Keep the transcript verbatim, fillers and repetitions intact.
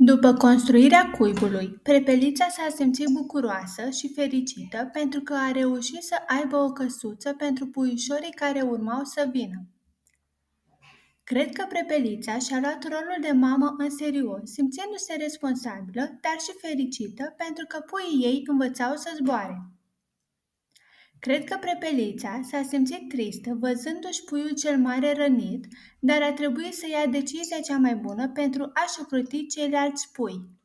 După construirea cuibului, prepelița s-a simțit bucuroasă și fericită pentru că a reușit să aibă o căsuță pentru puișorii care urmau să vină. Cred că prepelița și-a luat rolul de mamă în serios, simțindu-se responsabilă, dar și fericită pentru că puii ei învățau să zboare. Cred că prepelița s-a simțit tristă văzându-și puiul cel mare rănit, dar a trebuit să ia decizia cea mai bună pentru a-și ocroti ceilalți pui.